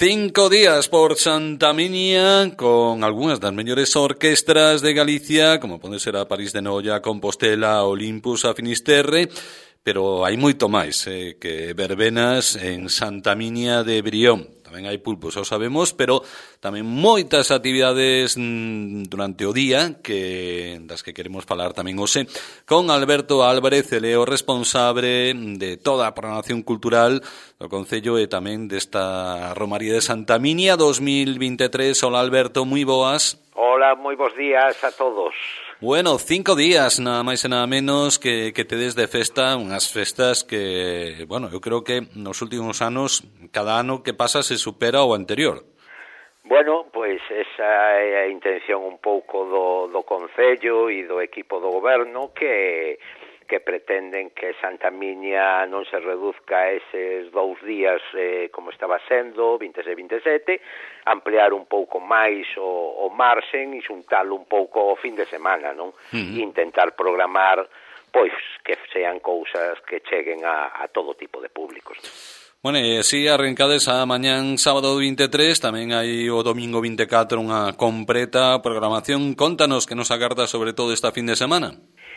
5 días por Santa Miña con algunhas das mellores orquestras de Galicia, como pode ser a París de Noia, Compostela, Olympus, a Finisterre, pero hai moito máis que verbenas en Santa Miña de Brión. Tamén hai pulpos, o sabemos, pero tamén moitas actividades durante o día das que queremos falar tamén hoxe con Alberto Álvarez, ele é o responsable de toda a programación cultural do Concello e tamén desta Romaría de Santa Miña 2023. Hola Alberto, moi boas. Hola, moi bons días a todos. Bueno, 5 días, nada máis e nada menos que tedes de festa, unhas festas que, bueno, eu creo que nos últimos anos, cada ano que pasa se supera o anterior. Bueno, pois esa é a intención un pouco do Concello e do equipo do goberno que pretenden que Santa Miña non se reduzca a eses 2 días como estaba sendo, 26 e 27, ampliar un pouco máis o marxen e xuntalo un pouco o fin de semana, non? Intentar programar pois que sean cousas que cheguen a todo tipo de públicos. Bueno, e así arrancades a mañán sábado 23, tamén hai o domingo 24 unha completa programación. Contanos que nos agarda sobre todo esta fin de semana.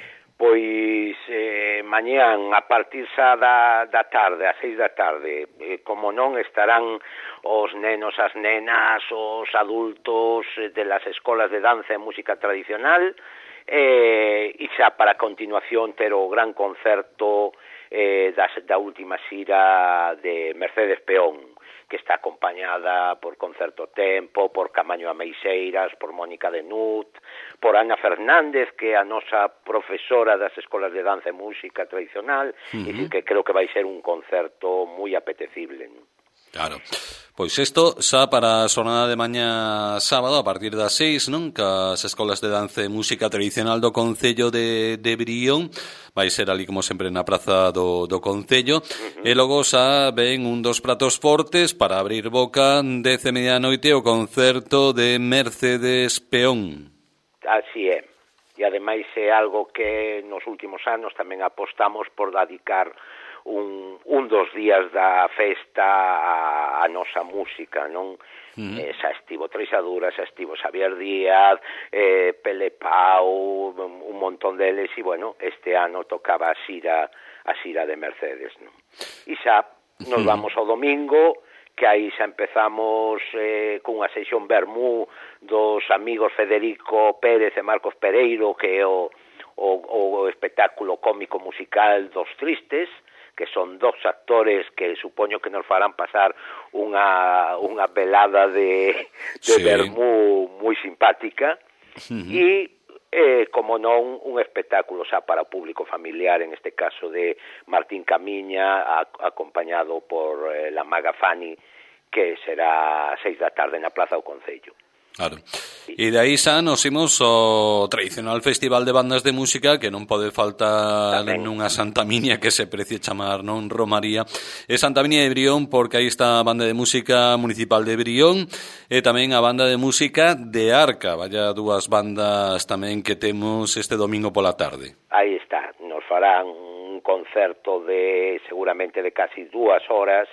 Pois mañán a partir xa da tarde, a 6 da tarde, como non estarán os nenos, as nenas, os adultos de las escolas de danza e música tradicional, e xa para continuación ter o gran concerto da última xira de Mercedes Peón, que está acompañada por Concerto Tempo, por Camaño Ameixeiras, por Mónica de Nut, por Ana Fernández, que é a nosa profesora das escolas de danza e música tradicional, e que creo que vai ser un concerto moi apetecible. Claro. Pois isto xa para a xornada de mañá sábado a partir das 6, non? Cas escolas de danza e música tradicional do Concello de Brión vai ser ali como sempre na praza do Concello, e logo xa ven un dos pratos fortes para abrir boca 10:30 da noite o concerto de Mercedes Peón. Así é, e ademais é algo que nos últimos anos tamén apostamos por dedicar un dos días da festa a nosa música, non? Xa estivo Treixadura, xa estivo Xavier Díaz, Pele Pau, un montón deles, e bueno, este ano tocaba a xira de Mercedes, non? E xa nos vamos ao domingo, que aí xa empezamos cunha sesión vermú dos amigos Federico Pérez e Marcos Pereiro, que é o espectáculo cómico musical dos Tristes, que son 2 actores que supoño que nos farán pasar unha velada de vermú moi simpática, e, como non, un espectáculo xa para o público familiar, en este caso de Martín Camiña, acompañado por la Maga Fani, que será a 6 da tarde na Plaza do Concello. Claro. E de aí xa nos imos ao tradicional festival de bandas de música que non pode faltar nunha Santa Miña que se precie chamar, non, Romaría. É Santa Miña de Brión porque aí está a banda de música municipal de Brión e tamén a banda de música de Arca. Vaya 2 bandas tamén que temos este domingo pola tarde. Aí está, nos farán un concerto seguramente de casi 2 horas,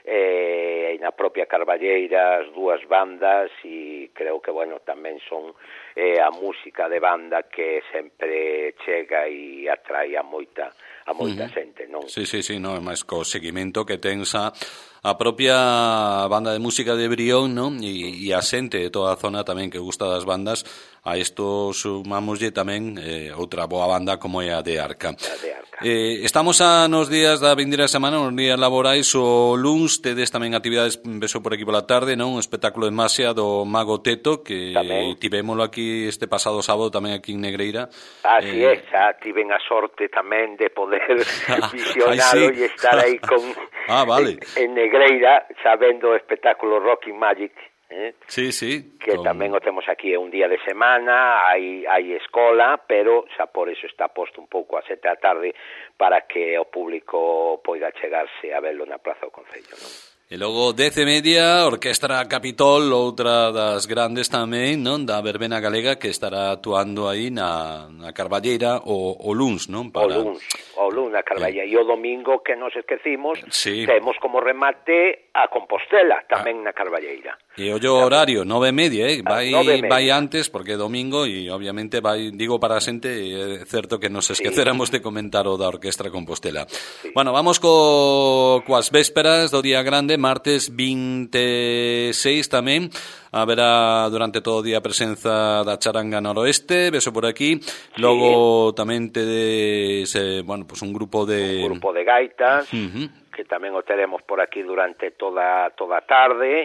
na propia Carballeiras 2 bandas, e creo que, bueno, tamén son a música de banda que sempre chega e atrae a moita xente, non? Sí, non, é máis co seguimento que ten a propia banda de música de Brión, non? E a xente de toda a zona tamén que gusta das bandas, a isto sumámoslle tamén outra boa banda como é a de Arca. Estamos nos días da vindeira semana, nos días laborais. O luns tedes tamén actividades, beso por aquí pola tarde, non? Un espectáculo de masia do Mago Teto, que tivémolo aquí este pasado sábado tamén aquí en Negreira. Así é, xa tiven a sorte tamén de poder visionalo e estar aí con en Negreira, xa vendo o espectáculo Rocking Magic, Sí. Que tamén o temos aquí, é un día de semana, hai escola, pero xa por eso está posto un pouco a 7 da tarde para que o público poida chegarse a verlo na Praza do Concello, non? E logo 10:30, Orquestra Capitol, outra das grandes tamén, non, da verbena galega, que estará actuando aí na Carballeira o luns, non? O luns na Carballeira. E o domingo, que nos esquecimos, sí, temos como remate a Compostela, tamén na Carballeira. E o horario, 9:30, vai antes, porque é domingo, e obviamente vai, digo para a xente, é certo que nos esqueceramos de comentar o da Orquestra Compostela. Sí. Bueno, vamos coas vésperas do día grande, martes 26 tamén. Haberá durante todo o día a presenza da charanga noroeste, beso por aquí. Logo tamén tedes, pues un grupo de gaitas, que tamén o teremos por aquí durante toda a tarde.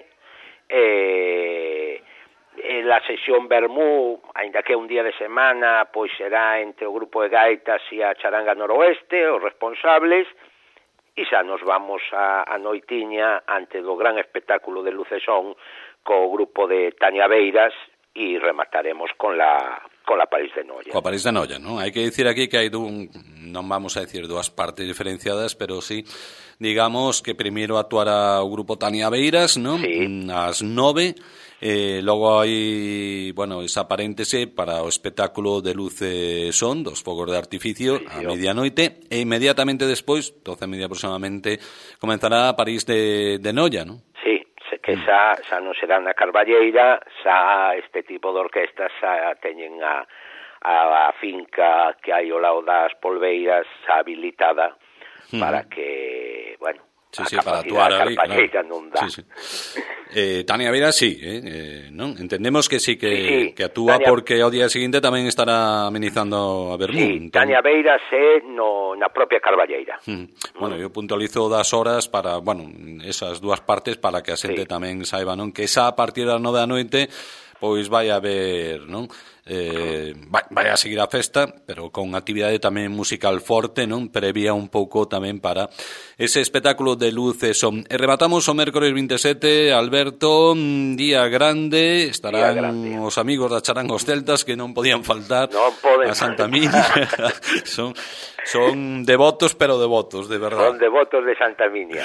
La sesión Bermú, aínda que un día de semana, pois será entre o grupo de gaitas e a charanga noroeste, os responsables. E xa nos vamos a noitiña ante do gran espectáculo de Lucesón co grupo de Tania Beiras e remataremos con la París de Noia. Coa París de Noia, non? Hai que dicir aquí que hai non vamos a decir dúas partes diferenciadas, pero sí, digamos que primeiro actuará o grupo Tania Beiras, non? Sí. Ás 9. Logo hai, esa paréntese para o espectáculo de luz e son dos fogos de artificio a medianoite, e inmediatamente despois, 12:30 aproximadamente, comenzará a París de Noia, non? Sí, que xa non será na Carballeira, xa este tipo de orquestas xa teñen a finca que hai ao lado das Polveiras xa habilitada para que, sí, para actuar ali, claro. Non dá. Sí. Tania Beiras, sí, non? Entendemos que sí, que actúa, Tania, porque ao día seguinte tamén estará amenizando a Bermú. Sí, Tania Beiras é na propia Carballeira. Eu puntualizo das horas para, esas dúas partes para que a xente tamén saiba, non? Que xa a partir das 9 da noite pois vai a haber, non? Vai a seguir a festa, pero con actividade tamén musical forte, non? Previa un pouco tamén para ese espectáculo de luz e son. E rematamos o mércores 27, Alberto, día grande, estarán os amigos da Charangos Celtas que non podían faltar a Santa Miña. son devotos, pero devotos, de verdade. Son devotos de Santa Miña.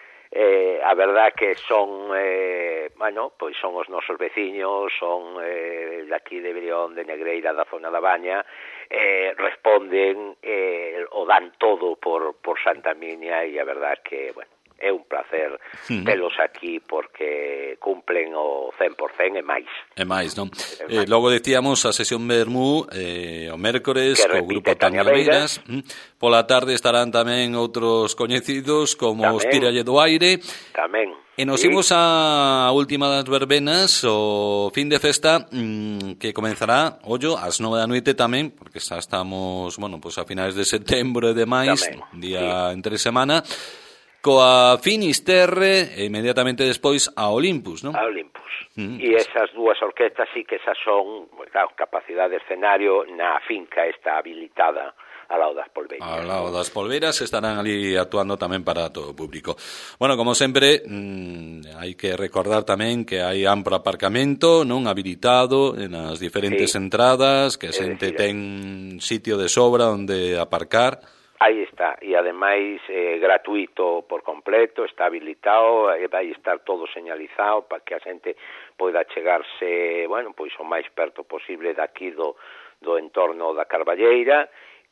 A verdad que son pois son os nosos veciños, son daqui de Brión, de Negreira, da zona da Baña, responden o dan todo por Santa Miña, e a verdad que, é un placer telos aquí porque cumplen o 100% e máis. E máis, non? Logo decíamos a sesión Bermú o mércores co grupo Tania Beiras. Pola tarde estarán tamén outros coñecidos como os Tíralle do Aire. Tamén. E nos imos a última das verbenas, o fin de festa, que comenzará, ás 9 da noite tamén, porque xa estamos, a finais de setembro e demais, día entre semana, coa Finisterre e inmediatamente despois a Olympus, non? A Olympus. E esas dúas orquestas sí que esas son, capacidade de escenario na finca esta habilitada ao lado das Polveiras. Ao lado das Polveiras estarán ali actuando tamén para todo o público. Como sempre, hai que recordar tamén que hai amplo aparcamento, non habilitado nas diferentes entradas, que a xente ten sitio de sobra onde aparcar. Aí está, e ademais gratuito por completo, está habilitado, vai estar todo señalizado para que a xente poida chegarse, pois o máis perto posible daqui do entorno da Carballeira,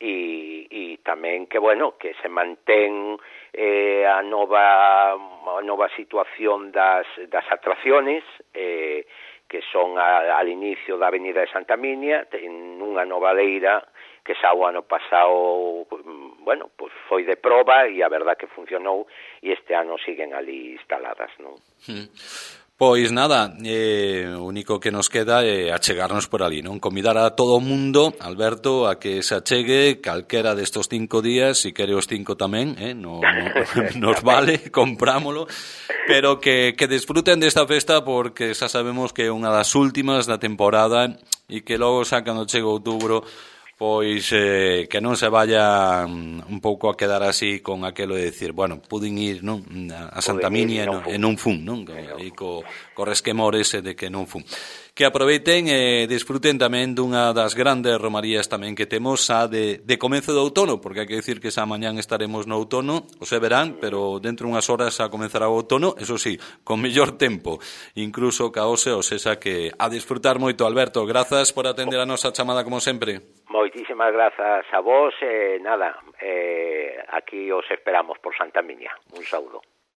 e tamén que, que se mantén a nova situación das atracciones, que son al inicio da Avenida de Santa Miña, ten unha nova leira que xa o ano pasado, pois foi de proba e a verdad que funcionou, e este ano siguen ali instaladas, non? Pois nada, o único que nos queda é achegarnos por ali, non? Convidar a todo o mundo, Alberto, a que se achegue calquera destos 5 días, si quere os 5 tamén, nos vale, comprámolo, pero que desfruten desta festa, porque xa sabemos que é unha das últimas da temporada, e que logo xa cando chega outubro, pois que non se vaya un pouco a quedar así con aquelo de decir, bueno, puden ir, non, a Santa Minia e non fun, non? E co resquemor ese de que non fun. Que aproveiten e disfruten tamén dunha das grandes romarías tamén que temos, a de comezo do outono, porque hai que dicir que xa mañán estaremos no outono, o se verán, pero dentro unhas horas xa comenzará o outono, eso sí, con mellor tempo, incluso caose, o sesa que a disfrutar moito. Alberto, grazas por atender a nosa chamada como sempre. Moitísimas grazas a vos, nada, aquí os esperamos por Santa Minia. Un saúdo.